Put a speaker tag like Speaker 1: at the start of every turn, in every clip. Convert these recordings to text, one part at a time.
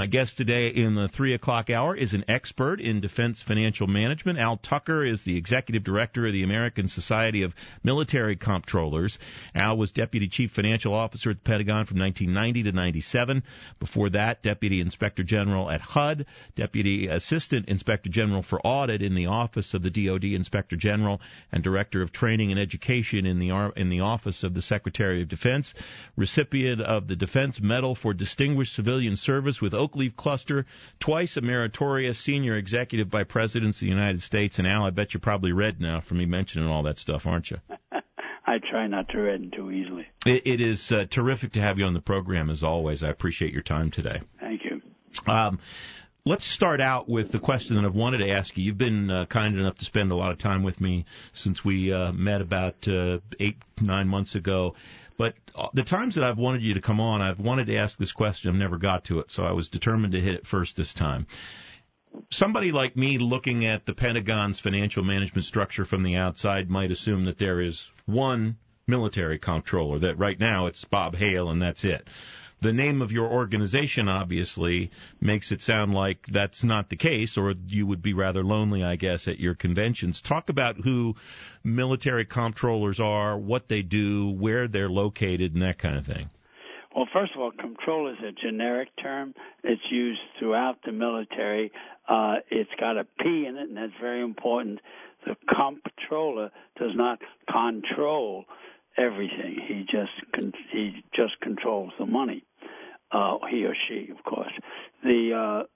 Speaker 1: My guest today in the 3 o'clock hour is an expert in defense financial management. Al Tucker is the executive director of the American Society of Military Comptrollers. Al was deputy chief financial officer at the Pentagon from 1990 to 97. Before that, deputy inspector general at HUD, deputy assistant inspector general for audit in the office of the DoD inspector general, and director of training and education in the office of the Secretary of Defense. Recipient of the Defense Medal for Distinguished Civilian Service with Oak Leaf Cluster, twice a meritorious senior executive by presidents of the United States. And Al, I bet you're probably read now from me mentioning all that stuff, aren't you?
Speaker 2: I try not to read too easily.
Speaker 1: It is terrific to have you on the program, as always. I appreciate your time today.
Speaker 2: Thank you.
Speaker 1: Let's start out with the question that I've wanted to ask you. You've been kind enough to spend a lot of time with me since we met about 8-9 months ago. But the times that I've wanted you to come on, I've wanted to ask this question. I've never got to it, so I was determined to hit it first this time. Somebody like me looking at the Pentagon's financial management structure from the outside might assume that there is one military comptroller, that right now it's Bob Hale and that's it. The name of your organization obviously makes it sound like that's not the case, or you would be rather lonely, I guess, at your conventions. Talk about who military comptrollers are, what they do, where they're located, and that kind of thing.
Speaker 2: Well, first of all, comptroller is a generic term. It's used throughout the military. It's got a P in it, and that's very important. The comptroller does not control everything. He just controls the money. He or she, of course. The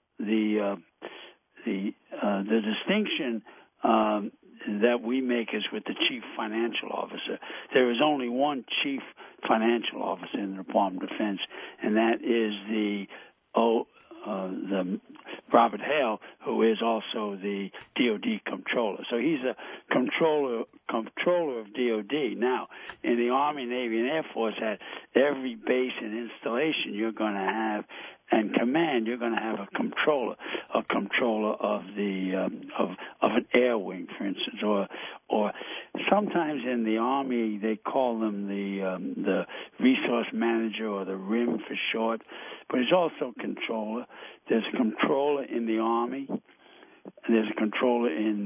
Speaker 2: distinction that we make is with the chief financial officer. There is only one chief financial officer in the Department of Defense, and that is the Robert Hale, who is also the DoD comptroller. So he's a comptroller of DoD. Now, in the Army, Navy, and Air Force, at every base and installation, you're going to have, and command, you're going to have a controller of the of an air wing, for instance, or sometimes in the Army they call them the resource manager, or the RIM for short. But there's also controller. There's a controller in the Army. And there's a controller in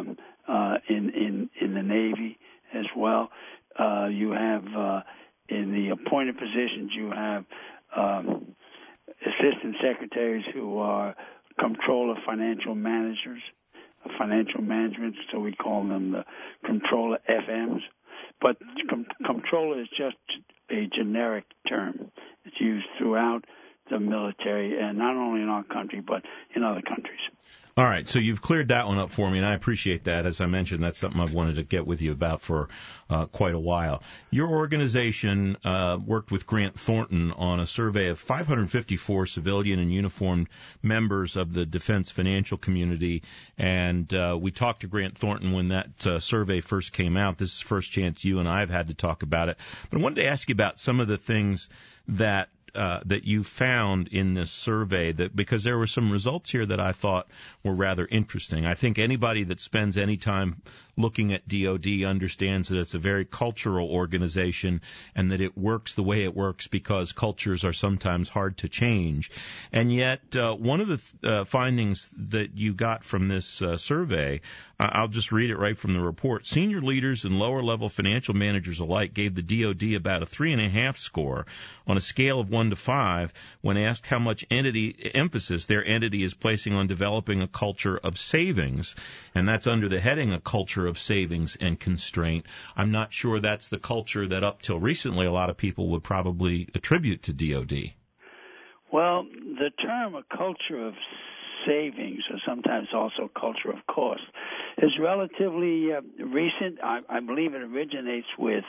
Speaker 2: the Navy as well. You have in the appointed positions, you have assistant secretaries who are comptroller financial managers, financial management, so we call them the controller FMs. But comptroller is just a generic term. It's used throughout the military, and not only in our country, but in other countries.
Speaker 1: All right, so you've cleared that one up for me, and I appreciate that. As I mentioned, that's something I've wanted to get with you about for quite a while. Your organization worked with Grant Thornton on a survey of 554 civilian and uniformed members of the defense financial community, and we talked to Grant Thornton when that survey first came out. This is the first chance you and I have had to talk about it. But I wanted to ask you about some of the things that you found in this survey, that because there were some results here that I thought were rather interesting. I think anybody that spends any time looking at DoD understands that it's a very cultural organization and that it works the way it works because cultures are sometimes hard to change. And yet, one of the findings that you got from this survey, I'll just read it right from the report. Senior leaders and lower-level financial managers alike gave the DoD about a 3.5 score on a scale of 1 to 5 when asked how much emphasis their entity is placing on developing a culture of savings, and that's under the heading a culture of savings and constraint. I'm not sure that's the culture that up till recently a lot of people would probably attribute to DoD.
Speaker 2: Well, the term a culture of savings, or sometimes also culture of cost, is relatively recent. I believe it originates with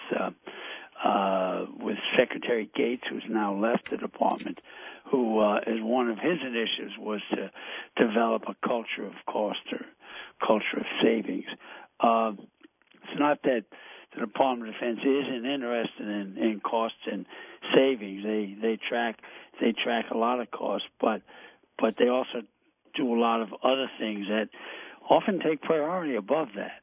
Speaker 2: Secretary Gates, who's now left the department, who as one of his initiatives was to develop a culture of cost or culture of savings. It's not that the Department of Defense isn't interested in costs and savings. They track a lot of costs, but they also do a lot of other things that often take priority above that.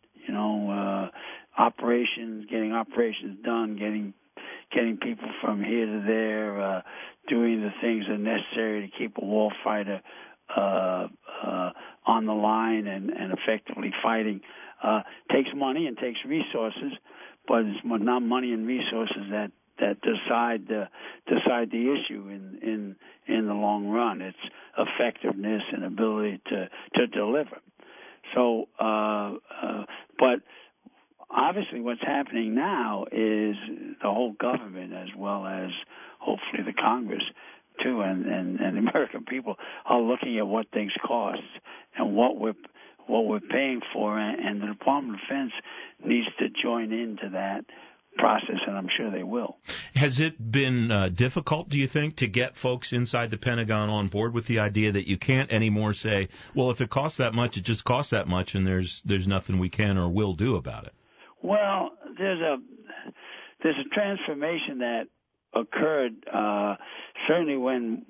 Speaker 2: Operations, getting operations done, getting people from here to there, doing the things that are necessary to keep a war fighter on the line and effectively fighting. Takes money and takes resources, but it's not money and resources that decide the issue in the long run. It's effectiveness and ability to deliver. So, but obviously, what's happening now is the whole government, as well as hopefully the Congress too, and the American people, are looking at what things cost and what we're paying for, and the Department of Defense needs to join into that process, and I'm sure they will.
Speaker 1: Has it been difficult, do you think, to get folks inside the Pentagon on board with the idea that you can't anymore say, well, if it costs that much, it just costs that much, and there's nothing we can or will do about it?
Speaker 2: Well, there's a transformation that occurred certainly when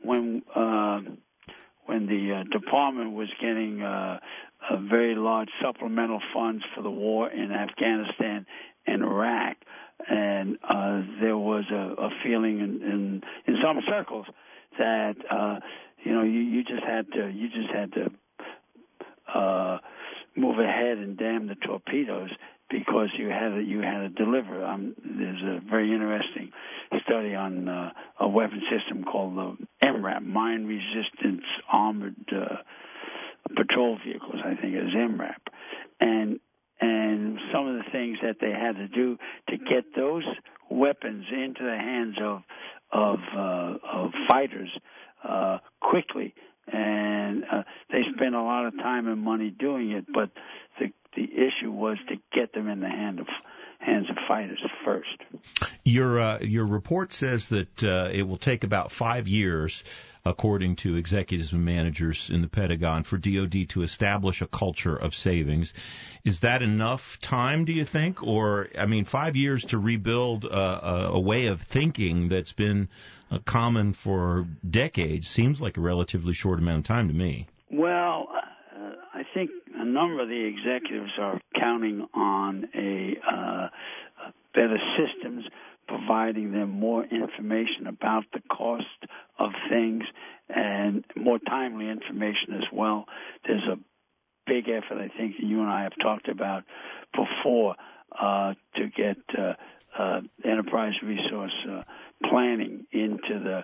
Speaker 2: the department was getting a very large supplemental funds for the war in Afghanistan and Iraq, and there was a feeling in some circles that you just had to move ahead and damn the torpedoes, because you had to deliver. There's a very interesting study on a weapon system called the MRAP, Mine Resistance Armored Patrol Vehicles, I think it is MRAP, and some of the things that they had to do to get those weapons into the hands of fighters quickly, and they spent a lot of time and money doing it, but the issue was to get them in the hands of fighters first.
Speaker 1: Your report says that it will take about 5 years, according to executives and managers in the Pentagon, for DoD to establish a culture of savings. Is that enough time, do you think? Or, 5 years to rebuild a way of thinking that's been common for decades seems like a relatively short amount of time to me.
Speaker 2: Well, I think a number of the executives are counting on better systems, providing them more information about the cost of things and more timely information as well. There's a big effort, I think, that you and I have talked about before, to get enterprise resource planning into the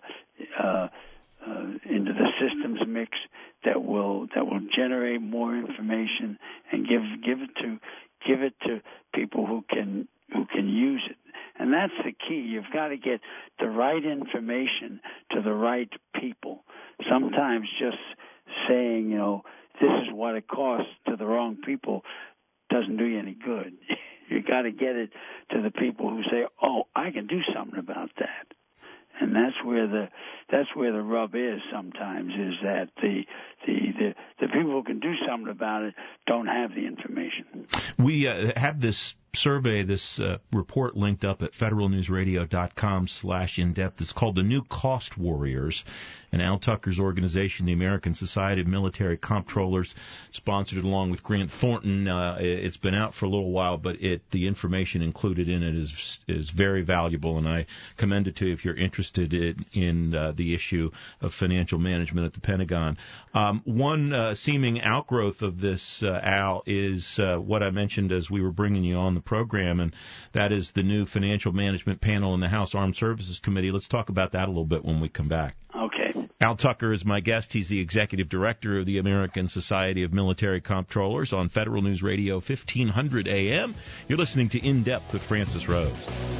Speaker 2: systems mix that will generate more information and give it to people who can use it. And that's the key. You've got to get the right information to the right people. Sometimes just saying, this is what it costs to the wrong people doesn't do you any good. You got to get it to the people who say, "Oh, I can do something about that." And that's where the rub is sometimes, is that the people who can do something about it don't have the information.
Speaker 1: We have this survey, this report linked up at federalnewsradio.com/in-depth. It's called The New Cost Warriors, and Al Tucker's organization, the American Society of Military Comptrollers, sponsored it along with Grant Thornton. It's been out for a little while, but the information included in it is very valuable, and I commend it to you if you're interested in the issue of financial management at the Pentagon. One seeming outgrowth of this, Al, is what I mentioned as we were bringing you on the program, and that is the new financial management panel in the House Armed Services Committee. Let's talk about that a little bit when we come back.
Speaker 2: Okay.
Speaker 1: Al Tucker is my guest. He's the executive director of the American Society of Military Comptrollers on Federal News Radio 1500 AM. You're listening to In Depth with Francis Rose.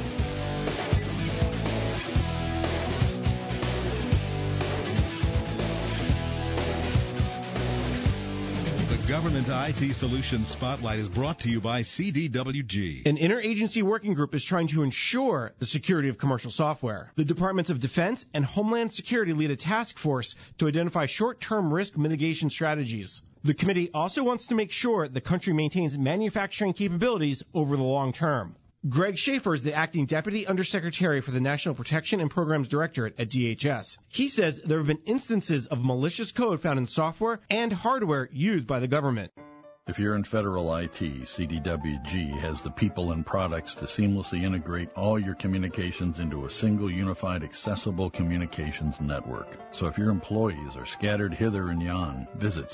Speaker 3: Government IT Solutions Spotlight is brought to you by CDWG.
Speaker 4: An interagency working group is trying to ensure the security of commercial software. The Departments of Defense and Homeland Security lead a task force to identify short-term risk mitigation strategies. The committee also wants to make sure the country maintains manufacturing capabilities over the long term. Greg Schaefer is the acting Deputy Undersecretary for the National Protection and Programs Directorate at DHS. He says there have been instances of malicious code found in software and hardware used by the government.
Speaker 5: If you're in federal IT, CDWG has the people and products to seamlessly integrate all your communications into a single unified accessible communications network. So if your employees are scattered hither and yon, visit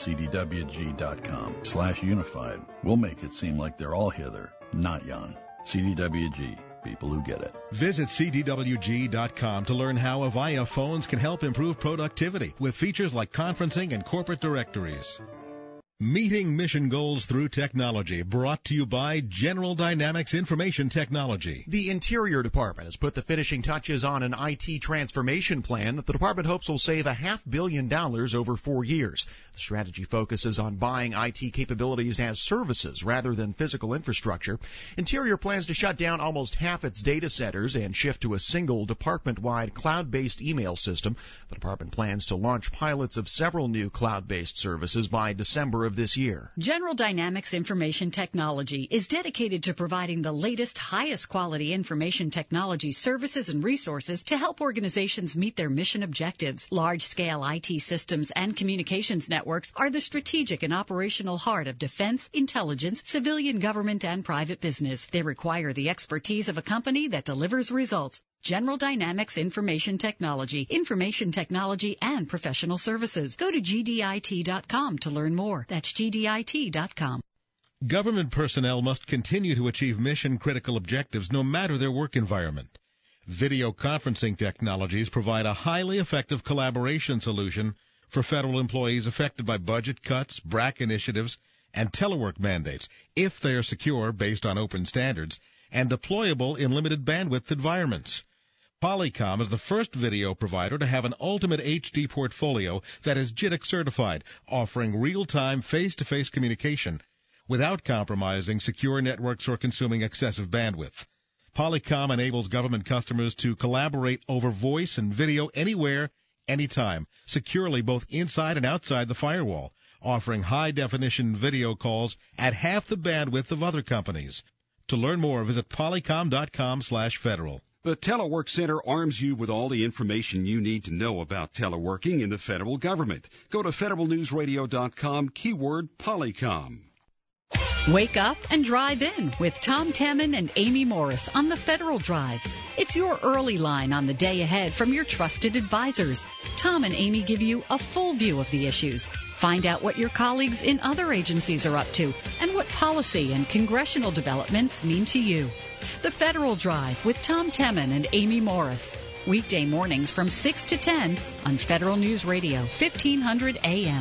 Speaker 5: cdwg.com/unified. We'll make it seem like they're all hither, not yon. CDWG, people who get it.
Speaker 3: Visit cdwg.com to learn how Avaya phones can help improve productivity with features like conferencing and corporate directories. Meeting mission goals through technology, brought to you by General Dynamics Information Technology.
Speaker 6: The Interior Department has put the finishing touches on an IT transformation plan that the department hopes will save $500 million over 4 years. The strategy focuses on buying IT capabilities as services rather than physical infrastructure. Interior plans to shut down almost half its data centers and shift to a single department-wide cloud-based email system. The department plans to launch pilots of several new cloud-based services by December of this year.
Speaker 7: General Dynamics Information Technology is dedicated to providing the latest, highest quality information technology services and resources to help organizations meet their mission objectives. Large-scale IT systems and communications networks are the strategic and operational heart of defense, intelligence, civilian government, and private business. They require the expertise of a company that delivers results. General Dynamics Information Technology, and professional services. Go to gdit.com to learn more. That's gdit.com.
Speaker 3: Government personnel must continue to achieve mission-critical objectives no matter their work environment. Video conferencing technologies provide a highly effective collaboration solution for federal employees affected by budget cuts, BRAC initiatives, and telework mandates, if they are secure based on open standards and deployable in limited bandwidth environments. Polycom is the first video provider to have an ultimate HD portfolio that is JITC certified, offering real-time face-to-face communication without compromising secure networks or consuming excessive bandwidth. Polycom enables government customers to collaborate over voice and video anywhere, anytime, securely both inside and outside the firewall, offering high-definition video calls at half the bandwidth of other companies. To learn more, visit polycom.com/federal.
Speaker 8: The Telework Center arms you with all the information you need to know about teleworking in the federal government. Go to federalnewsradio.com, keyword Polycom.
Speaker 7: Wake up and drive in with Tom Temin and Amy Morris on the Federal Drive. It's your early line on the day ahead from your trusted advisors. Tom and Amy give you a full view of the issues. Find out what your colleagues in other agencies are up to and what policy and congressional developments mean to you. The Federal Drive with Tom Temin and Amy Morris. Weekday mornings from 6 to 10 on Federal News Radio, 1500 AM.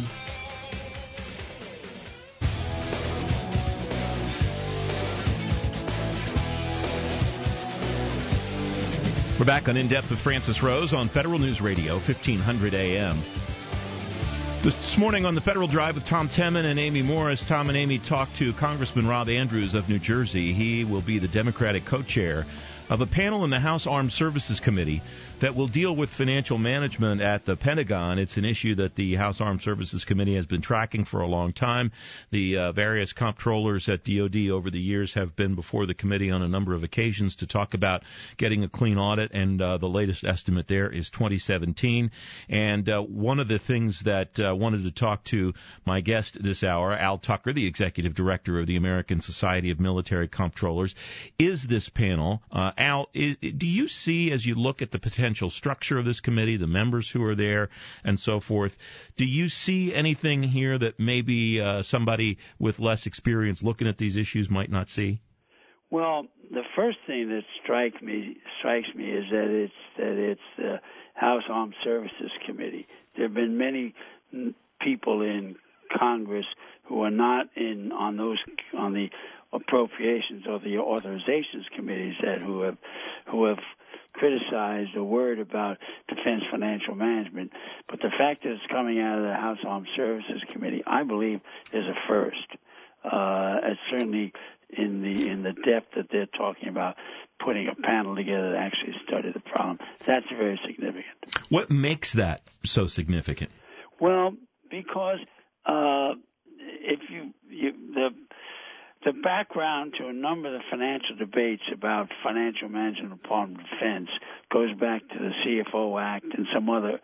Speaker 1: We're back on In Depth with Francis Rose on Federal News Radio, 1500 AM. This morning on the Federal Drive with Tom Temin and Amy Morris, Tom and Amy talked to Congressman Rob Andrews of New Jersey. He will be the Democratic co-chair of a panel in the House Armed Services Committee that will deal with financial management at the Pentagon. It's an issue that the House Armed Services Committee has been tracking for a long time. The various comptrollers at DOD over the years have been before the committee on a number of occasions to talk about getting a clean audit, and the latest estimate there is 2017. And one of the things that I wanted to talk to my guest this hour, Al Tucker, the executive director of the American Society of Military Comptrollers, is this panel. Al, do you see, as you look at the potential structure of this committee, the members who are there, and so forth, do you see anything here that maybe somebody with less experience looking at these issues might not see?
Speaker 2: Well, the first thing that strikes me is that it's the House Armed Services Committee. There have been many people in Congress who are not on the appropriations or the authorizations committees who have criticized or worried about defense financial management. But the fact that it's coming out of the House Armed Services Committee, I believe, is a first. It's certainly in the depth that they're talking about putting a panel together to actually study the problem. That's very significant.
Speaker 1: What makes that so significant?
Speaker 2: Well, because if the background to a number of the financial debates about financial management of the Department of Defense goes back to the CFO Act and some others,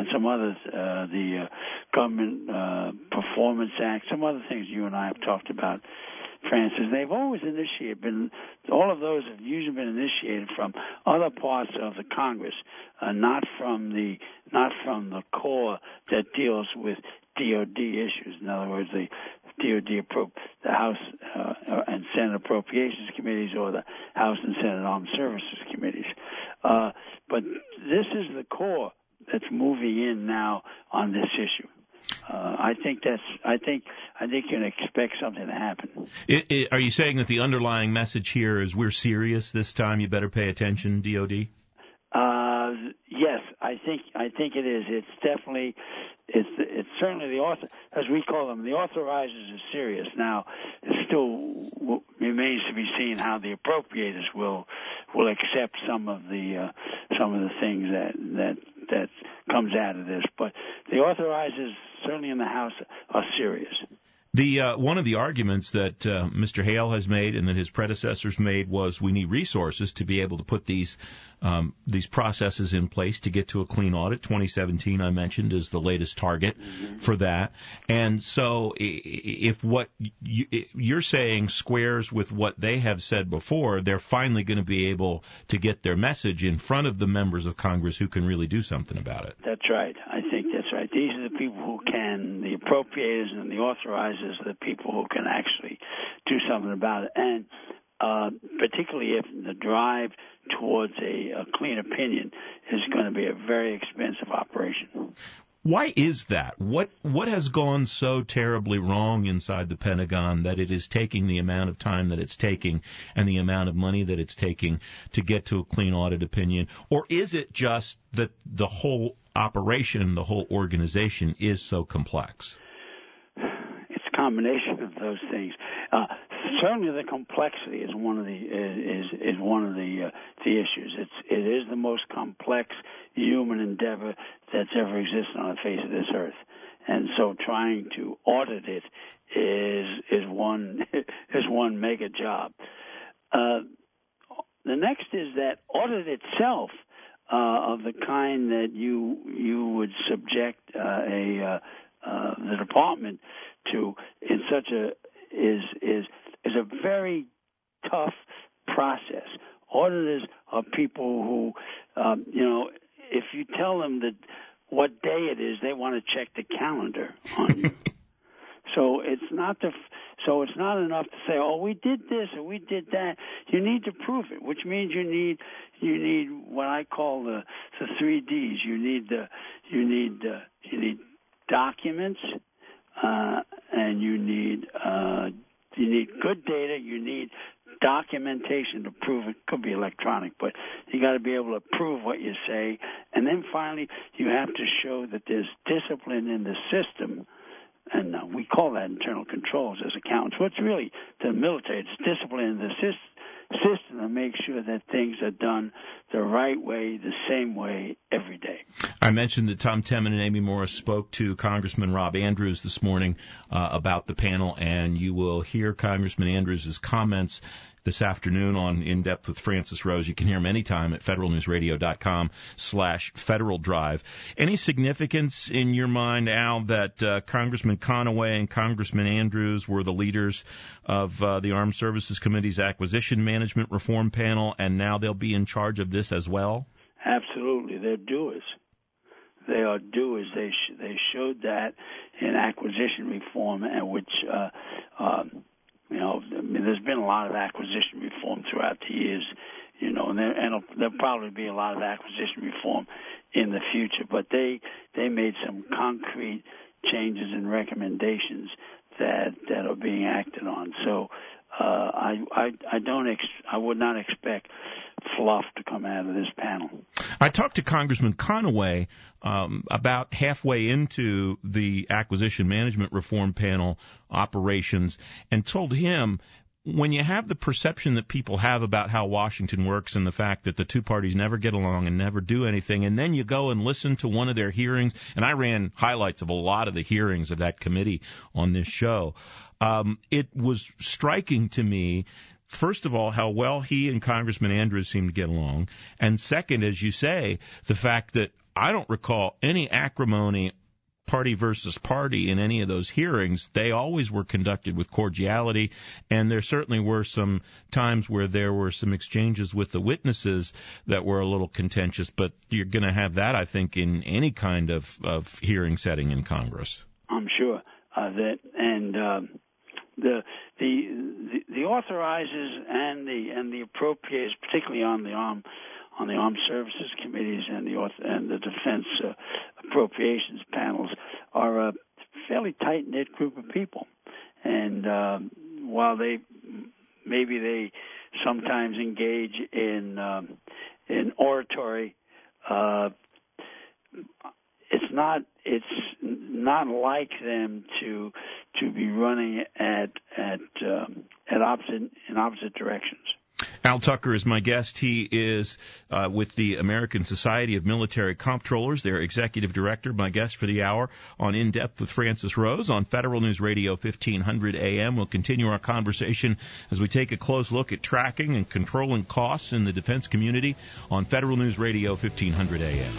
Speaker 2: the Government Performance Act, some other things you and I have talked about, Francis. They've always all of those have usually been initiated from other parts of the Congress, not from the core that deals with DOD issues. In other words, the House and Senate Appropriations Committees or the House and Senate Armed Services Committees. But this is the core that's moving in now on this issue. I think you can expect something to happen.
Speaker 1: Are you saying that the underlying message here is we're serious this time? You better pay attention, DOD.
Speaker 2: Yes, I think it is. It's definitely, it's certainly as we call them, the authorizers are serious. Now, it still remains to be seen how the appropriators will accept some of the things that comes out of this. But the authorizers, certainly in the House, are serious.
Speaker 1: One of the arguments that Mr. Hale has made and that his predecessors made was we need resources to be able to put these processes in place to get to a clean audit. 2017, I mentioned, is the latest target for that. And so if what you're saying squares with what they have said before, they're finally going to be able to get their message in front of the members of Congress who can really do something about it.
Speaker 2: That's right. I think that's right. These are the people who can, the appropriators and the authorizers are the people who can actually do something about it. And particularly if the drive towards a clean opinion is going to be a very expensive operation.
Speaker 1: Why is that? What has gone so terribly wrong inside the Pentagon that it is taking the amount of time that it's taking and the amount of money that it's taking to get to a clean audit opinion? Or is it just that the whole operation, the whole organization is so complex?
Speaker 2: It's a combination of those things. Certainly, the complexity is one of the issues. It is the most complex human endeavor that's ever existed on the face of this earth, and so trying to audit it is one mega job. The next is that audit itself of the kind that you would subject the department to in such is a very tough process. Auditors are people who, if you tell them that what day it is, they want to check the calendar on you. So it's not enough to say, oh, we did this or we did that. You need to prove it, which means you need what I call the 3 Ds. You need documents, and you need good data. You need documentation to prove it. Could be electronic, but you got to be able to prove what you say. And then finally, you have to show that there's discipline in the system. And we call that internal controls as accountants. What's really the military? It's discipline in the system to make sure that things are done the right way, the same way, every day.
Speaker 1: I mentioned that Tom Temin and Amy Morris spoke to Congressman Rob Andrews this morning about the panel, and you will hear Congressman Andrews' comments this afternoon on In Depth with Francis Rose. You can hear him anytime at federalnewsradio.com/Federal Drive. Any significance in your mind, Al, that Congressman Conaway and Congressman Andrews were the leaders of the Armed Services Committee's Acquisition Management Reform Panel, and now they'll be in charge of this as well?
Speaker 2: Absolutely. They're doers. They are doers. They showed that in acquisition reform, and which there's been a lot of acquisition reform throughout the years, and there'll probably be a lot of acquisition reform in the future. But they made some concrete changes and recommendations that are being acted on. So I would not expect fluff to come out of this panel.
Speaker 1: I talked to Congressman Conaway about halfway into the Acquisition Management Reform Panel operations and told him when you have the perception that people have about how Washington works and the fact that the two parties never get along and never do anything, and then you go and listen to one of their hearings, and I ran highlights of a lot of the hearings of that committee on this show, it was striking to me, first of all, how well he and Congressman Andrews seem to get along, and second, as you say, the fact that I don't recall any acrimony party versus party in any of those hearings. They always were conducted with cordiality, and there certainly were some times where there were some exchanges with the witnesses that were a little contentious, but you're going to have that, I think, in any kind of hearing setting in Congress.
Speaker 2: I'm sure that, and the authorizers and the appropriators, particularly on the Armed Services Committees and the Defense Appropriations panels, are a fairly tight-knit group of people. And while they sometimes engage in oratory, it's not like them to be running in opposite directions.
Speaker 1: Al Tucker is my guest. He is with the American Society of Military Comptrollers, their executive director, my guest for the hour on In Depth with Francis Rose on Federal News Radio 1500 AM. We'll continue our conversation as we take a close look at tracking and controlling costs in the defense community on Federal News Radio 1500 AM.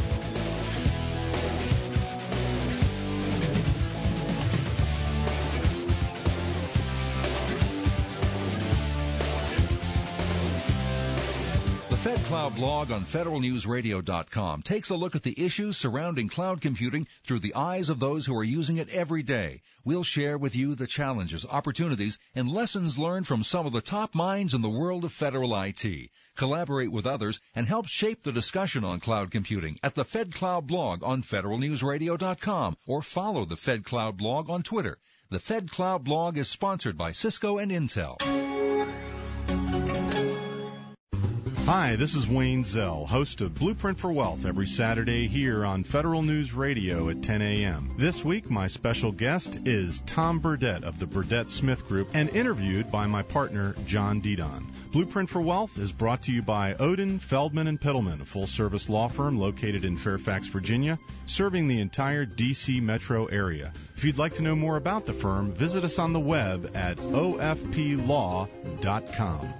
Speaker 9: Cloud blog on federalnewsradio.com takes a look at the issues surrounding cloud computing through the eyes of those who are using it every day. We'll share with you the challenges, opportunities, and lessons learned from some of the top minds in the world of federal IT. Collaborate with others and help shape the discussion on cloud computing at the FedCloud blog on federalnewsradio.com or follow the FedCloud blog on Twitter. The FedCloud blog is sponsored by Cisco and Intel.
Speaker 10: Hi, this is Wayne Zell, host of Blueprint for Wealth every Saturday here on Federal News Radio at 10 a.m. This week, my special guest is Tom Burdett of the Burdett Smith Group and interviewed by my partner, John Didon. Blueprint for Wealth is brought to you by Odin, Feldman & Pittleman, a full-service law firm located in Fairfax, Virginia, serving the entire D.C. metro area. If you'd like to know more about the firm, visit us on the web at ofplaw.com.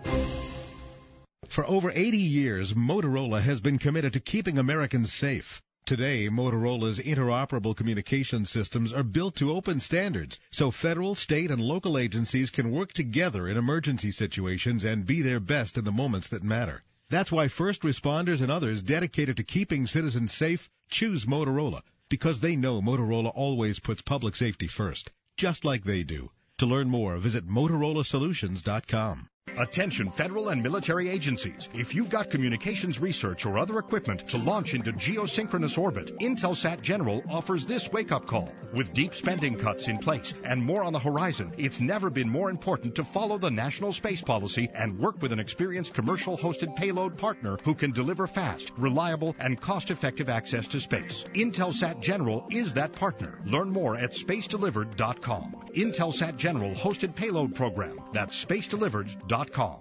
Speaker 3: For over 80 years, Motorola has been committed to keeping Americans safe. Today, Motorola's interoperable communication systems are built to open standards so federal, state, and local agencies can work together in emergency situations and be their best in the moments that matter. That's why first responders and others dedicated to keeping citizens safe choose Motorola, because they know Motorola always puts public safety first, just like they do. To learn more, visit MotorolaSolutions.com.
Speaker 11: Attention federal and military agencies. If you've got communications research or other equipment to launch into geosynchronous orbit, Intelsat General offers this wake-up call. With deep spending cuts in place and more on the horizon, it's never been more important to follow the national space policy and work with an experienced commercial-hosted payload partner who can deliver fast, reliable, and cost-effective access to space. Intelsat General is that partner. Learn more at spacedelivered.com. Intelsat General hosted payload program. That's spacedelivered.com.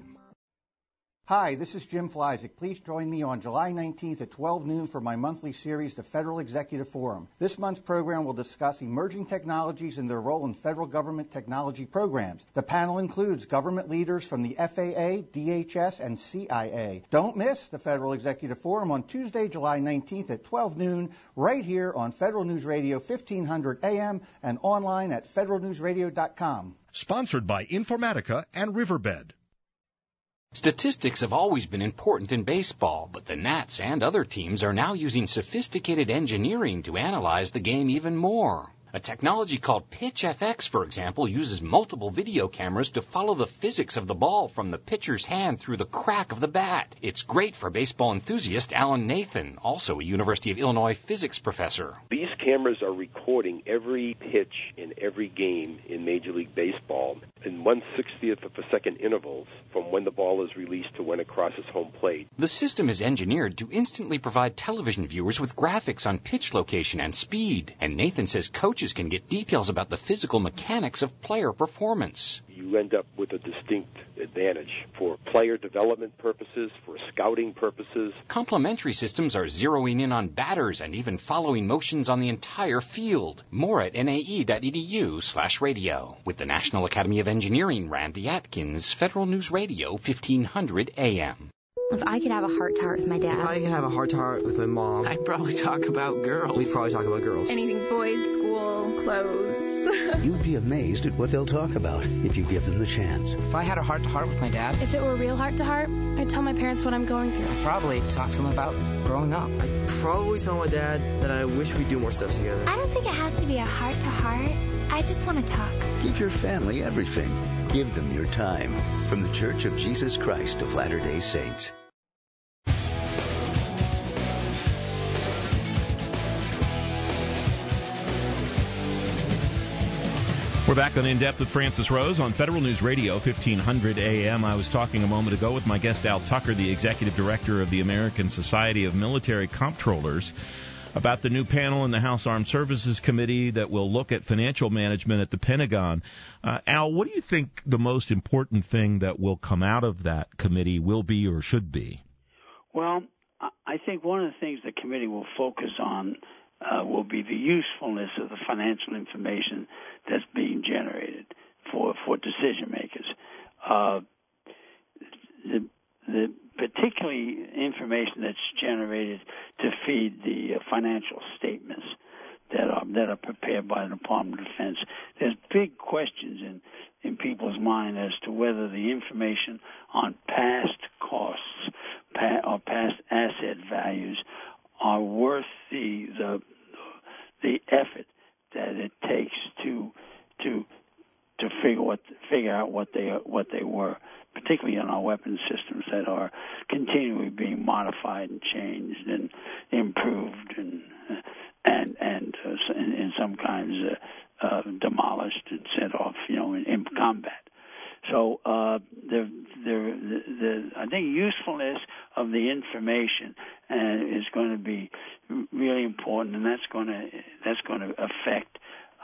Speaker 12: Hi, this is Jim Fleisig. Please join me on July 19th at 12 noon for my monthly series, The Federal Executive Forum. This month's program will discuss emerging technologies and their role in federal government technology programs. The panel includes government leaders from the FAA, DHS, and CIA. Don't miss the Federal Executive Forum on Tuesday, July 19th at 12 noon, right here on Federal News Radio 1500 AM and online at federalnewsradio.com.
Speaker 11: Sponsored by Informatica and Riverbed.
Speaker 13: Statistics have always been important in baseball, but the Nats and other teams are now using sophisticated engineering to analyze the game even more. A technology called PitchFX, for example, uses multiple video cameras to follow the physics of the ball from the pitcher's hand through the crack of the bat. It's great for baseball enthusiast Alan Nathan, also a University of Illinois physics professor.
Speaker 14: These cameras are recording every pitch in every game in Major League Baseball in 1/60th of a second intervals from when the ball is released to when it crosses home plate.
Speaker 13: The system is engineered to instantly provide television viewers with graphics on pitch location and speed, and Nathan says coaches can get details about the physical mechanics of player performance.
Speaker 14: you end up with a distinct advantage for player development purposes, for scouting purposes.
Speaker 13: Complementary systems are zeroing in on batters and even following motions on the entire field. More at nae.edu/radio. With the National Academy of Engineering, Randy Atkins, Federal News Radio, 1500 AM.
Speaker 15: If I could have a heart-to-heart with my dad.
Speaker 16: If I could have a heart-to-heart with my mom.
Speaker 17: I'd probably talk about girls.
Speaker 16: We'd probably talk about girls.
Speaker 15: Anything boys, school, clothes.
Speaker 18: You'd be amazed at what they'll talk about if you give them the chance.
Speaker 16: If I had a heart-to-heart with my dad.
Speaker 15: If it were real heart-to-heart, I'd tell my parents what I'm going through.
Speaker 16: I'd probably talk to him about growing up. I'd probably tell my dad that I wish we'd do more stuff together.
Speaker 19: I don't think it has to be a heart-to-heart. I just want to talk.
Speaker 18: Give your family everything. Give them your time. From the Church of Jesus Christ of Latter-day Saints.
Speaker 1: We're back on In Depth with Francis Rose on Federal News Radio, 1500 AM. I was talking a moment ago with my guest Al Tucker, the Executive Director of the American Society of Military Comptrollers, about the new panel in the House Armed Services Committee that will look at financial management at the Pentagon. Al, what do you think the most important thing that will come out of that committee will be or should be?
Speaker 2: Well, I think one of the things the committee will focus on will be the usefulness of the financial information that's being generated for decision makers. The particularly information that's generated to feed the financial statements that are prepared by the Department of Defense. There's big questions in people's mind as to whether the information on past costs or past asset values are worth the effort that it takes to figure out what they were, particularly in our weapons systems that are continually being modified and changed and improved and in some kinds demolished and sent off, in combat. So I think usefulness of the information is going to be really important, and that's going to affect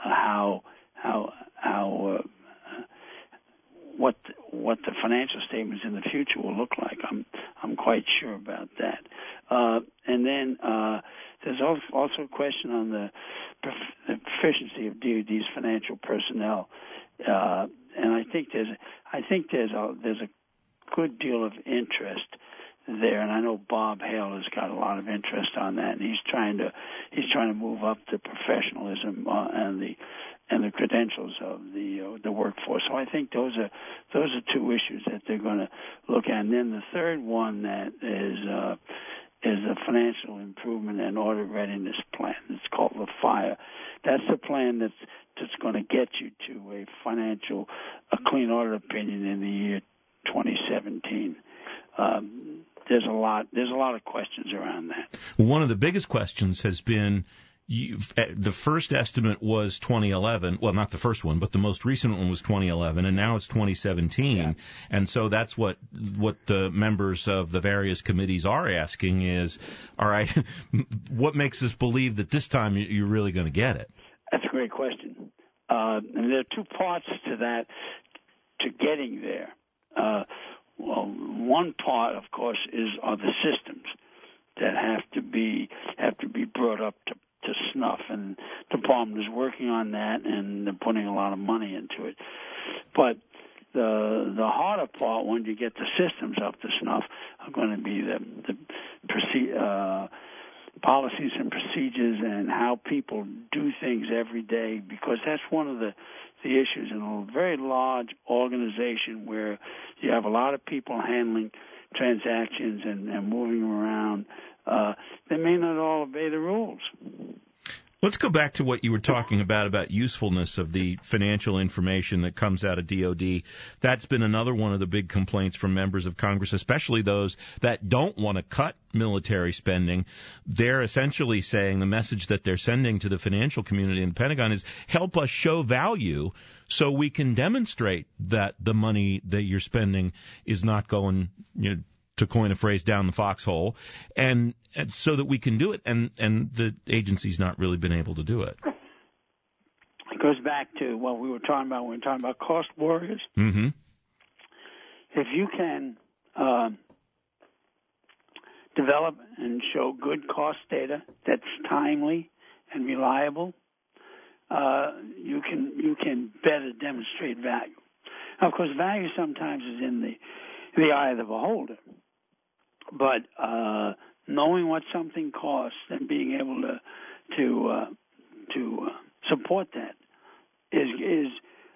Speaker 2: what the financial statements in the future will look like. I'm quite sure about that. And then there's also a question on the proficiency of DoD's financial personnel, and I think there's a good deal of interest there, and I know Bob Hale has got a lot of interest on that, and he's trying to move up the professionalism and the credentials of the workforce. So I think those are two issues that they're going to look at. And then the third one that is the financial improvement and audit readiness plan. It's called the FIRE. That's the plan that's going to get you to a clean audit opinion in the year 2017. There's a lot of questions around that.
Speaker 1: One of the biggest questions has been the first estimate was 2011. Well, not the first one, but the most recent one was 2011, and now it's 2017. Yeah. And so that's what the members of the various committees are asking is, all right, what makes us believe that this time you're really going to get it?
Speaker 2: That's a great question. And there are two parts to that, to getting there. Well, one part, of course, are the systems that have to be brought up to snuff, and the department is working on that, and they're putting a lot of money into it. But the harder part, when you get the systems up to snuff, are going to be the policies and procedures and how people do things every day, because that's one of the issues in a very large organization where you have a lot of people handling transactions and moving them around. They may not all obey the rules.
Speaker 1: Let's go back to what you were talking about usefulness of the financial information that comes out of DOD. That's been another one of the big complaints from members of Congress, especially those that don't want to cut military spending. They're essentially saying the message that they're sending to the financial community in the Pentagon is help us show value so we can demonstrate that the money that you're spending is not going, to coin a phrase, down the foxhole, and so that we can do it, and the agency's not really been able to do it.
Speaker 2: It goes back to what we were talking about when we were talking about cost warriors.
Speaker 1: Mm-hmm.
Speaker 2: If you can develop and show good cost data that's timely and reliable, you can better demonstrate value. Now, of course, value sometimes is in the eye of the beholder, but knowing what something costs and being able to support that is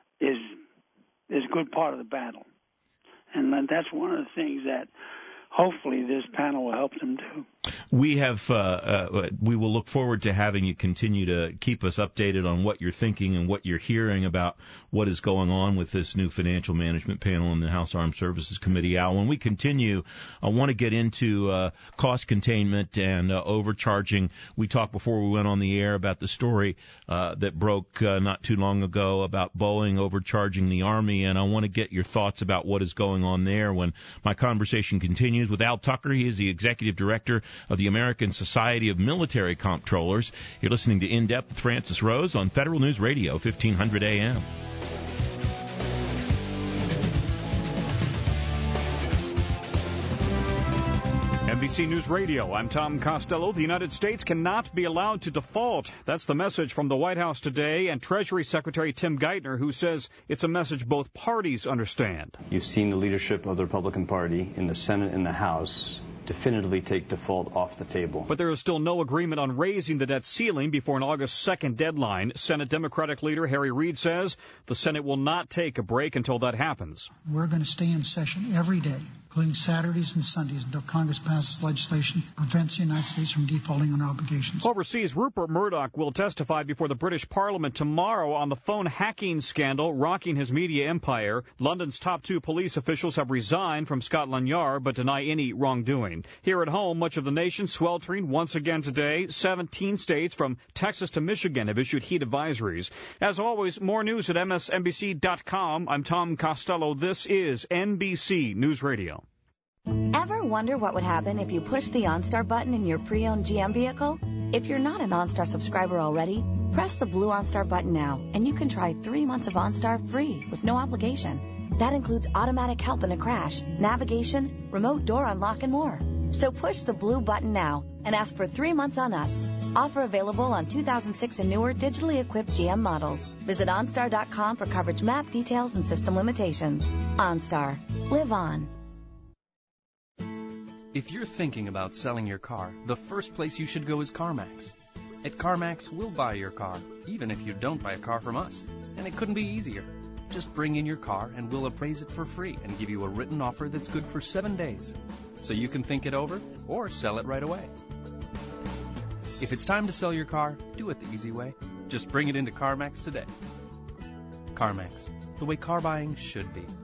Speaker 2: a good part of the battle, and that's one of the things that hopefully this panel will help them do.
Speaker 1: We will look forward to having you continue to keep us updated on what you're thinking and what you're hearing about what is going on with this new financial management panel in the House Armed Services Committee. Al, when we continue, I want to get into cost containment and overcharging. We talked before we went on the air about the story that broke not too long ago about Boeing overcharging the Army, and I want to get your thoughts about what is going on there when my conversation continues with Al Tucker. He is the Executive Director of the American Society of Military Comptrollers. You're listening to In Depth with Francis Rose on Federal News Radio, 1500 AM.
Speaker 20: NBC News Radio, I'm Tom Costello. The United States cannot be allowed to default. That's the message from the White House today, and Treasury Secretary Tim Geithner, who says it's a message both parties understand.
Speaker 21: You've seen the leadership of the Republican Party in the Senate and the House definitively take default off the table.
Speaker 20: But there is still no agreement on raising the debt ceiling before an August 2nd deadline. Senate Democratic leader Harry Reid says the Senate will not take a break until that happens.
Speaker 22: We're going to stay in session every day, including Saturdays and Sundays, until Congress passes legislation that prevents the United States from defaulting on obligations.
Speaker 20: Overseas, Rupert Murdoch will testify before the British Parliament tomorrow on the phone hacking scandal rocking his media empire. London's top two police officials have resigned from Scotland Yard but deny any wrongdoing. Here at home, much of the nation sweltering once again today. 17 states from Texas to Michigan have issued heat advisories. As always, more news at msnbc.com. I'm Tom Costello. This is NBC News Radio.
Speaker 23: Ever wonder what would happen if you push the OnStar button in your pre-owned GM vehicle? If you're not an OnStar subscriber already, press the blue OnStar button now, and you can try 3 months of OnStar free with no obligation. That includes automatic help in a crash, navigation, remote door unlock, and more. So push the blue button now and ask for 3 months on us. Offer available on 2006 and newer digitally equipped GM models. Visit OnStar.com for coverage map details and system limitations. OnStar. Live on.
Speaker 24: If you're thinking about selling your car, the first place you should go is CarMax. At CarMax, we'll buy your car, even if you don't buy a car from us. And it couldn't be easier. Just bring in your car and we'll appraise it for free and give you a written offer that's good for 7 days. So you can think it over or sell it right away. If it's time to sell your car, do it the easy way. Just bring it into CarMax today. CarMax, the way car buying should be.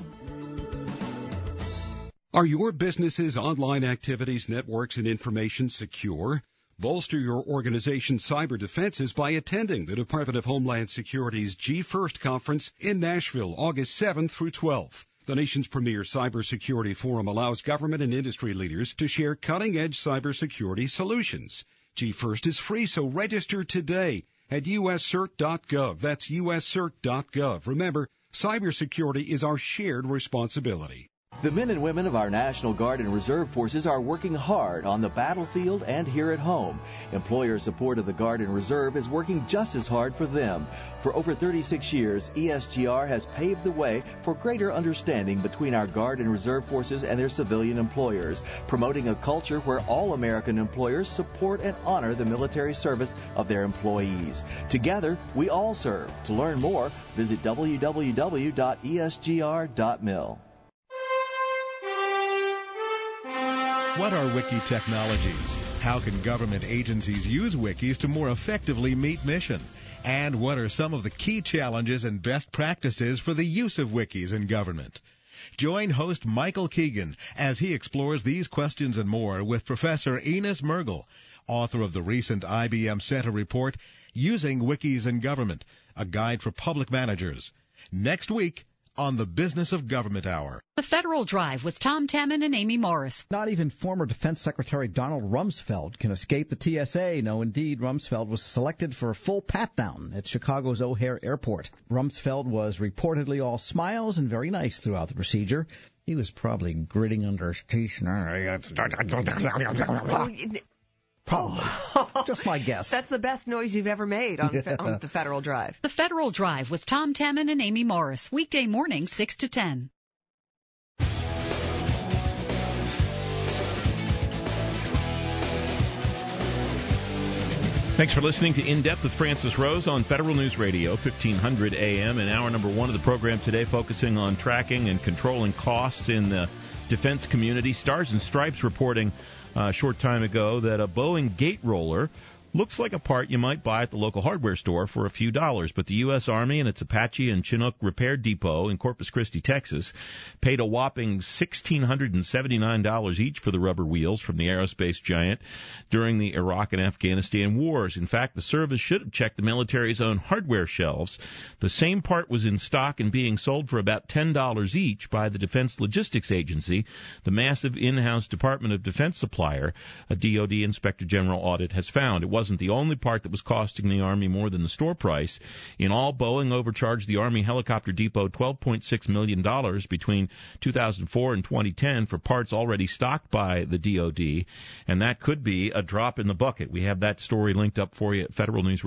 Speaker 8: Are your business's online activities, networks, and information secure? Bolster your organization's cyber defenses by attending the Department of Homeland Security's G1st Conference in Nashville, August 7th through 12th. The nation's premier cybersecurity forum allows government and industry leaders to share cutting-edge cybersecurity solutions. G1st is free, so register today at uscert.gov. That's uscert.gov. Remember, cybersecurity is our shared responsibility.
Speaker 25: The men and women of our National Guard and Reserve Forces are working hard on the battlefield and here at home. Employer support of the Guard and Reserve is working just as hard for them. For over 36 years, ESGR has paved the way for greater understanding between our Guard and Reserve Forces and their civilian employers, promoting a culture where all American employers support and honor the military service of their employees. Together, we all serve. To learn more, visit www.esgr.mil.
Speaker 3: What are wiki technologies? How can government agencies use wikis to more effectively meet mission? And what are some of the key challenges and best practices for the use of wikis in government? Join host Michael Keegan as he explores these questions and more with Professor Enos Mergel, author of the recent IBM Center report, Using Wikis in Government, a guide for public managers. Next week on the Business of Government Hour.
Speaker 4: The Federal Drive with Tom Temin and Amy Morris.
Speaker 5: Not even former Defense Secretary Donald Rumsfeld can escape the TSA. No, indeed, Rumsfeld was selected for a full pat-down at Chicago's O'Hare Airport. Rumsfeld was reportedly all smiles and very nice throughout the procedure. He was probably gritting under his teeth. Probably. Just my guess.
Speaker 6: That's the best noise you've ever made on the Federal Drive.
Speaker 4: The Federal Drive with Tom Temin and Amy Morris. Weekday morning, 6 to 10.
Speaker 1: Thanks for listening to In Depth with Francis Rose on Federal News Radio, 1500 AM, and hour number one of the program today, focusing on tracking and controlling costs in the defense community. Stars and Stripes reporting a short time ago that a Boeing gate roller looks like a part you might buy at the local hardware store for a few dollars, but the U.S. Army and its Apache and Chinook Repair Depot in Corpus Christi, Texas, paid a whopping $1,679 each for the rubber wheels from the aerospace giant during the Iraq and Afghanistan wars. In fact, the service should have checked the military's own hardware shelves. The same part was in stock and being sold for about $10 each by the Defense Logistics Agency, the massive in-house Department of Defense supplier a DoD Inspector General audit has found. It wasn't the only part that was costing the Army more than the store price. In all, Boeing overcharged the Army Helicopter Depot $12.6 million between 2004 and 2010 for parts already stocked by the DoD, and that could be a drop in the bucket. We have that story linked up for you at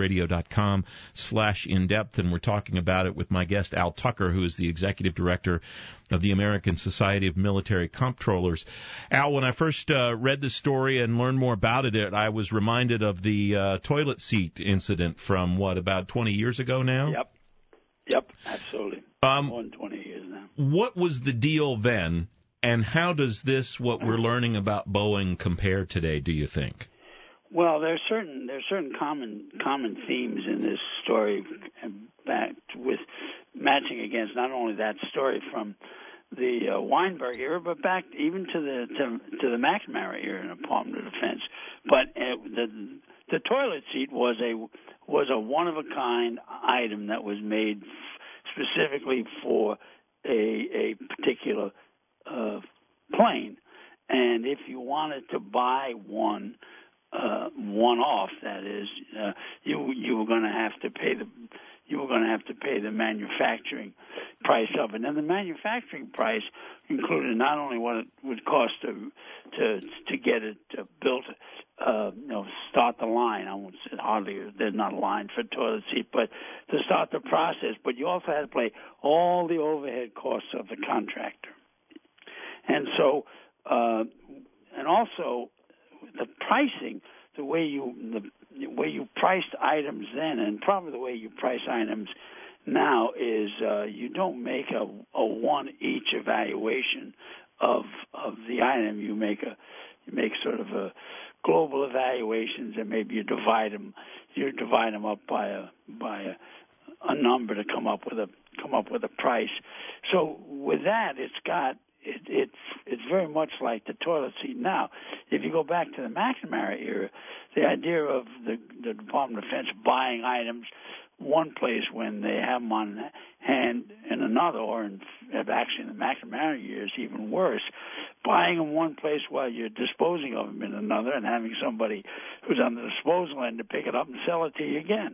Speaker 1: federalnewsradio.com/indepth, and we're talking about it with my guest Al Tucker, who is the Executive Director of the American Society of Military Comptrollers. Al, when I first read the story and learned more about it, I was reminded of the toilet seat incident from, about 20 years ago now?
Speaker 2: Yep, absolutely. More than 20 years now.
Speaker 1: What was the deal then, and how does what we're learning about Boeing compare today, do you think?
Speaker 2: Well, there's certain common themes in this story, back with matching against not only that story from the Weinberg era, but back even to the McNamara era in the Department of Defense. But the toilet seat was a one of a kind item that was made specifically for a particular plane, and if you wanted to buy one off, that is, you were going to have to pay the manufacturing price of it, and the manufacturing price included not only what it would cost to get it built, start the line. I won't say there's not a line for a toilet seat, but to start the process. But you also had to pay all the overhead costs of the contractor, and so and also the pricing, the way you priced items then, and probably the way you price items now, is you don't make a one each evaluation of the item. You make sort of a global evaluations, and maybe you divide them up by a number to come up with a price. So with that, it's very much like the toilet seat now. If you go back to the McNamara era, the idea of the Department of Defense buying items one place when they have them on hand in another, or actually in the McNamara years even worse, buying them one place while you're disposing of them in another, and having somebody who's on the disposal end to pick it up and sell it to you again.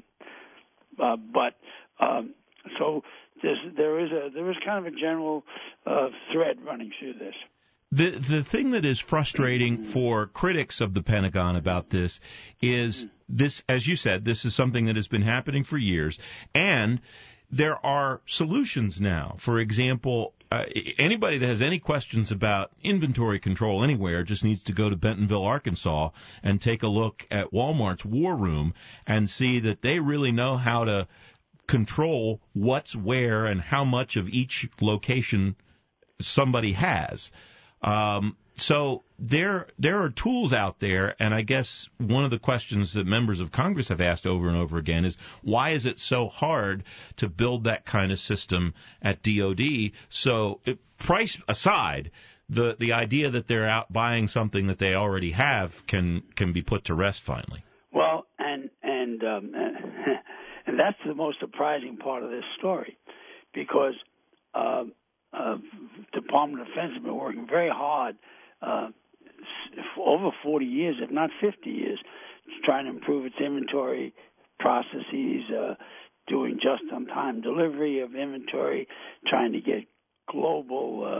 Speaker 2: So there is kind of a general thread running through this.
Speaker 1: The thing that is frustrating for critics of the Pentagon about this is this, as you said, this is something that has been happening for years, and there are solutions now. For example, anybody that has any questions about inventory control anywhere just needs to go to Bentonville, Arkansas, and take a look at Walmart's War Room and see that they really know how to control what's where and how much of each location somebody has. So there are tools out there, and I guess one of the questions that members of Congress have asked over and over again is, why is it so hard to build that kind of system at DoD? So, price aside, the idea that they're out buying something that they already have can be put to rest finally.
Speaker 2: Well, and that's the most surprising part of this story, because Department of Defense has been working very hard for over 40 years, if not 50 years, trying to improve its inventory processes, doing just-on-time delivery of inventory, trying to get global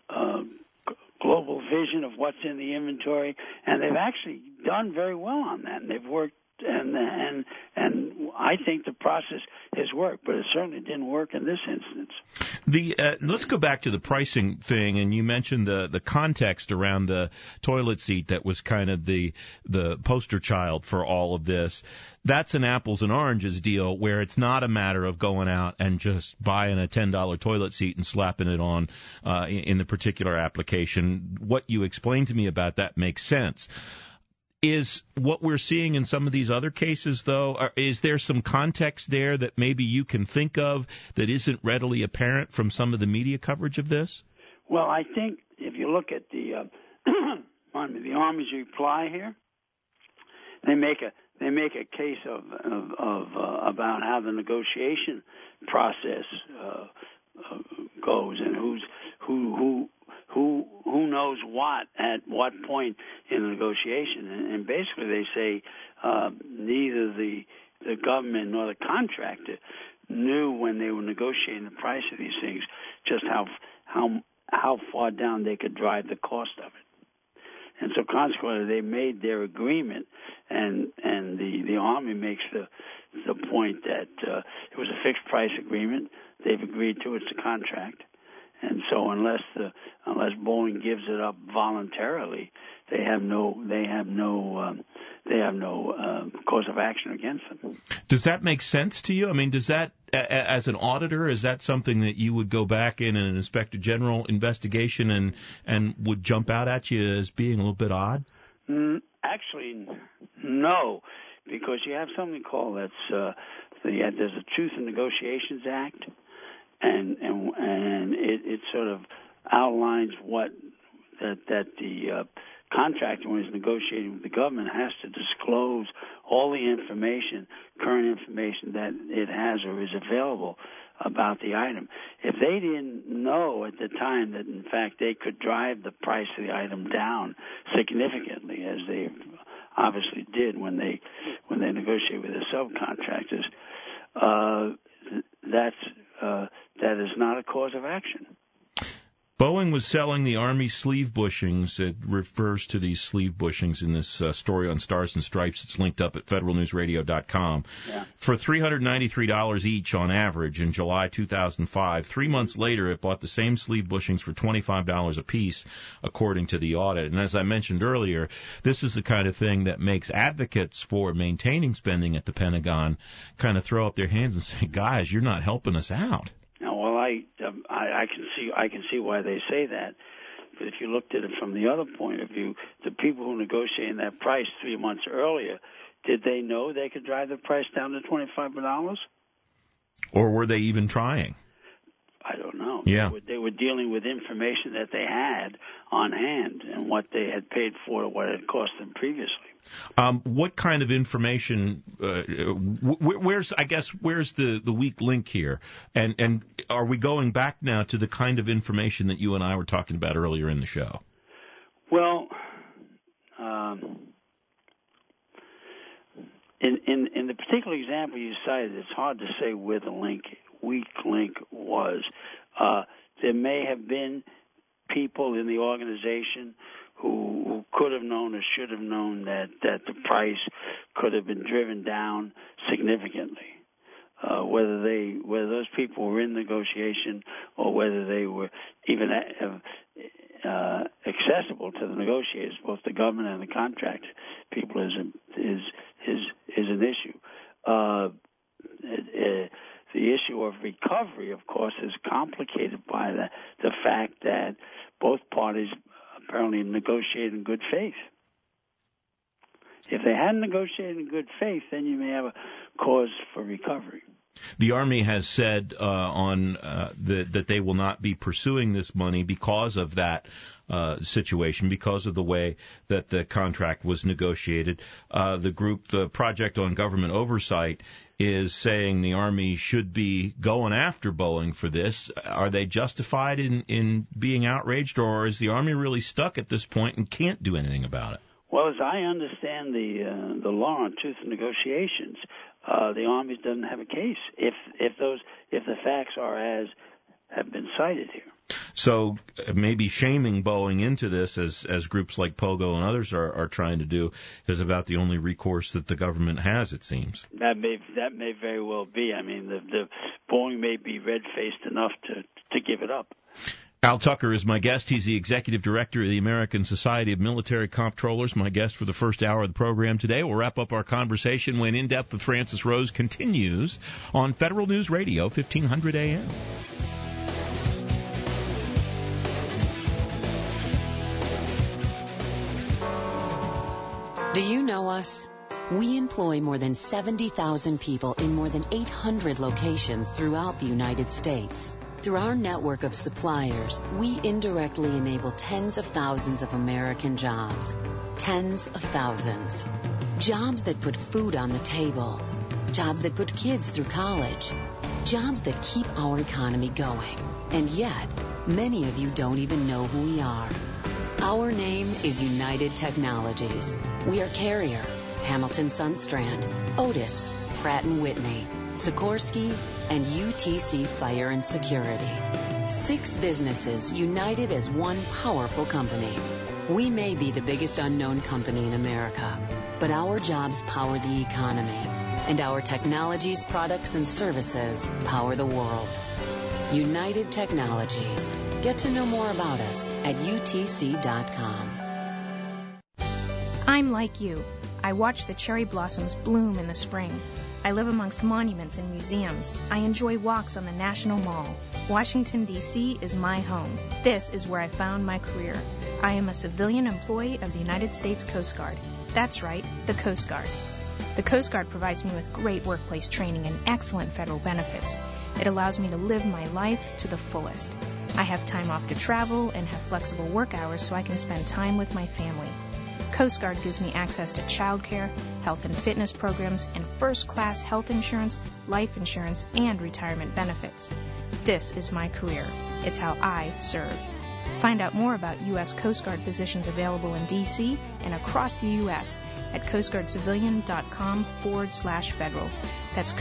Speaker 2: vision of what's in the inventory, and they've actually done very well on that. And they've worked, and I think the process has worked, but it certainly didn't work in this instance.
Speaker 1: Let's go back to the pricing thing, and you mentioned the context around the toilet seat that was kind of the poster child for all of this. That's an apples and oranges deal where it's not a matter of going out and just buying a $10 toilet seat and slapping it on in the particular application. What you explained to me about that makes sense. Is what we're seeing in some of these other cases, though, is there some context there that maybe you can think of that isn't readily apparent from some of the media coverage of this?
Speaker 2: Well, I think if you look at the Army's reply here, they make a case of about how the negotiation process goes and who knows what at what point in the negotiation, and basically they say neither the government nor the contractor knew when they were negotiating the price of these things just how far down they could drive the cost of it. And so consequently they made their agreement, and the Army makes the point that it was a fixed price agreement. They've agreed to it. It's a contract. And so unless Boeing gives it up voluntarily, they have no cause of action against them.
Speaker 1: Does that make sense to you? I mean, does that, as an auditor, is that something that you would go back in an Inspector General investigation and would jump out at you as being a little bit odd?
Speaker 2: Actually, no, because you have something called there's a Truth in Negotiations Act. And it sort of outlines what that the contractor, when he's negotiating with the government, has to disclose all the information, current information that it has or is available about the item. If they didn't know at the time that, in fact, they could drive the price of the item down significantly, as they obviously did when they negotiated with the subcontractors, that is not a cause of action.
Speaker 1: Boeing was selling the Army sleeve bushings. It refers to these sleeve bushings in this story on Stars and Stripes. It's linked up at federalnewsradio.com.
Speaker 2: Yeah.
Speaker 1: For $393 each on average in July 2005. 3 months later, it bought the same sleeve bushings for $25 a piece, according to the audit. And as I mentioned earlier, this is the kind of thing that makes advocates for maintaining spending at the Pentagon kind of throw up their hands and say, guys, you're not helping us out.
Speaker 2: Well, I can see why they say that, but if you looked at it from the other point of view, the people who negotiated that price 3 months earlier, did they know they could drive the price down to $25?
Speaker 1: Or were they even trying?
Speaker 2: I don't know.
Speaker 1: Yeah.
Speaker 2: They were dealing with information that they had on hand and what they had paid for, what it cost them previously.
Speaker 1: What kind of information? Where's the weak link here? And are we going back now to the kind of information that you and I were talking about earlier in the show?
Speaker 2: Well, in the particular example you cited, it's hard to say where the weak link was. There may have been people in the organization who could have known or should have known that the price could have been driven down significantly. Whether those people were in negotiation or whether they were even accessible to the negotiators, both the government and the contract people, is an issue. The issue of recovery, of course, is complicated by the fact that both parties apparently negotiated in good faith. If they hadn't negotiated in good faith, then you may have a cause for recovery.
Speaker 1: The Army has said that they will not be pursuing this money because of that situation, because of the way that the contract was negotiated. The Project on Government Oversight, is saying the Army should be going after Boeing for this. Are they justified in being outraged, or is the Army really stuck at this point and can't do anything about it?
Speaker 2: Well, as I understand the law on truth negotiations, the Army doesn't have a case if the facts are as have been cited here.
Speaker 1: So maybe shaming Boeing into this, as groups like Pogo and others are trying to do, is about the only recourse that the government has, it seems.
Speaker 2: That may very well be. I mean, the Boeing may be red-faced enough to give it up.
Speaker 1: Al Tucker is my guest. He's the Executive Director of the American Society of Military Comptrollers, my guest for the first hour of the program today. We'll wrap up our conversation when In Depth with Francis Rose continues on Federal News Radio, 1500 AM.
Speaker 7: Do you know us? We employ more than 70,000 people in more than 800 locations throughout the United States. Through our network of suppliers, we indirectly enable tens of thousands of American jobs. Tens of thousands. Jobs that put food on the table. Jobs that put kids through college. Jobs that keep our economy going. And yet, many of you don't even know who we are. Our name is United Technologies. We are Carrier, Hamilton Sundstrand, Otis, Pratt & Whitney, Sikorsky, and UTC Fire and Security. 6 businesses united as one powerful company. We may be the biggest unknown company in America, but our jobs power the economy, and our technologies, products, and services power the world. United Technologies. Get to know more about us at UTC.com.
Speaker 9: I'm like you. I watch the cherry blossoms bloom in the spring. I live amongst monuments and museums. I enjoy walks on the National Mall. Washington, D.C. is my home. This is where I found my career. I am a civilian employee of the United States Coast Guard. That's right, the Coast Guard. The Coast Guard provides me with great workplace training and excellent federal benefits. It allows me to live my life to the fullest. I have time off to travel and have flexible work hours so I can spend time with my family. Coast Guard gives me access to childcare, health and fitness programs, and first-class health insurance, life insurance, and retirement benefits. This is my career. It's how I serve. Find out more about U.S. Coast Guard positions available in D.C. and across the U.S. at coastguardcivilian.com/federal. That's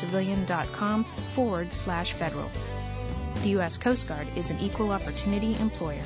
Speaker 9: coastguardcivilian.com/federal. The U.S. Coast Guard is an equal opportunity employer.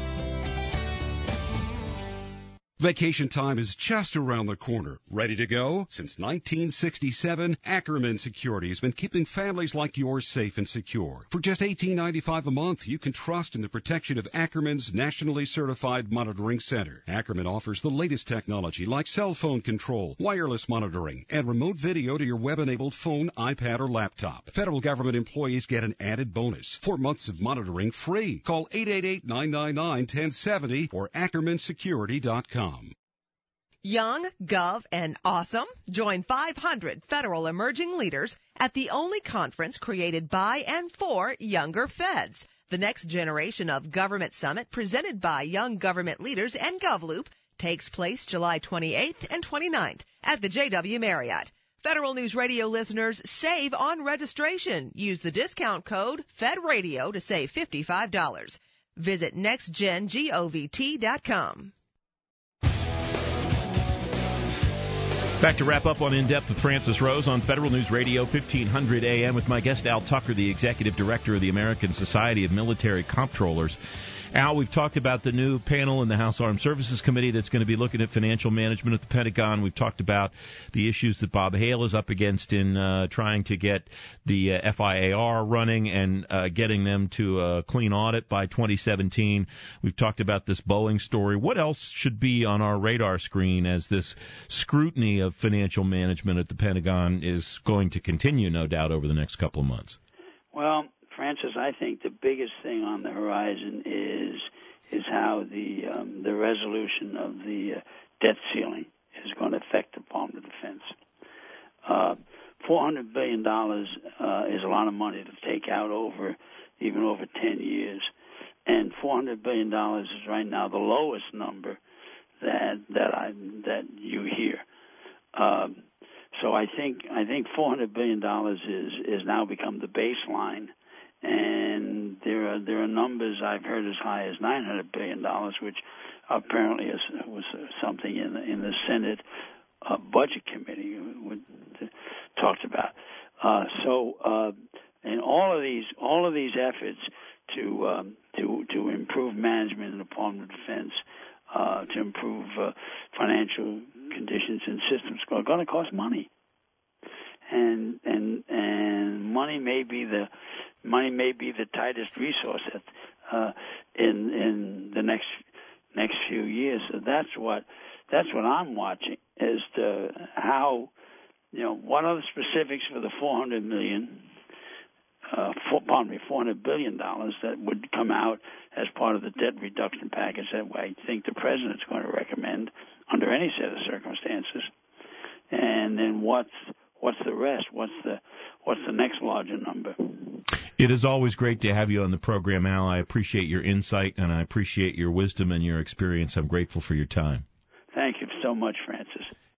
Speaker 8: Vacation time is just around the corner. Ready to go? Since 1967, Ackerman Security has been keeping families like yours safe and secure. For just $18.95 a month, you can trust in the protection of Ackerman's nationally certified monitoring center. Ackerman offers the latest technology like cell phone control, wireless monitoring, and remote video to your web-enabled phone, iPad, or laptop. Federal government employees get an added bonus. 4 months of monitoring free. Call 888-999-1070 or AckermanSecurity.com.
Speaker 10: Young, gov, and awesome? Join 500 federal emerging leaders at the only conference created by and for younger feds. The Next Generation of Government Summit, presented by Young Government Leaders and GovLoop, takes place July 28th and 29th at the JW Marriott. Federal News Radio listeners save on registration. Use the discount code FEDRADIO to save $55. Visit nextgengovt.com.
Speaker 1: Back to wrap up on In Depth with Francis Rose on Federal News Radio 1500 AM with my guest Al Tucker, the Executive Director of the American Society of Military Comptrollers. Al, we've talked about the new panel in the House Armed Services Committee that's going to be looking at financial management at the Pentagon. We've talked about the issues that Bob Hale is up against in trying to get the FIAR running and getting them to a clean audit by 2017. We've talked about this Boeing story. What else should be on our radar screen as this scrutiny of financial management at the Pentagon is going to continue, no doubt, over the next couple of months?
Speaker 2: Well, Francis, I think the biggest thing on the horizon is how the resolution of the debt ceiling is going to affect the Department of Defense. $400 billion is a lot of money to take out over 10 years, and $400 billion is right now the lowest number that you hear. So I think $400 billion is now become the baseline, and there are numbers I've heard as high as $900 billion, which apparently was something in the Senate Budget Committee talked about. And all of these efforts to improve management in the Department of Defense, to improve financial conditions and systems are going to cost money, and money may be the tightest resource in the next few years. So that's what I'm watching as to how, what are the specifics for the $400 billion that would come out as part of the debt reduction package that I think the president's going to recommend under any set of circumstances. And then what's the rest? What's the next larger number?
Speaker 1: It is always great to have you on the program, Al. I appreciate your insight, and I appreciate your wisdom and your experience. I'm grateful for your time.
Speaker 2: Thank you so much, Francis.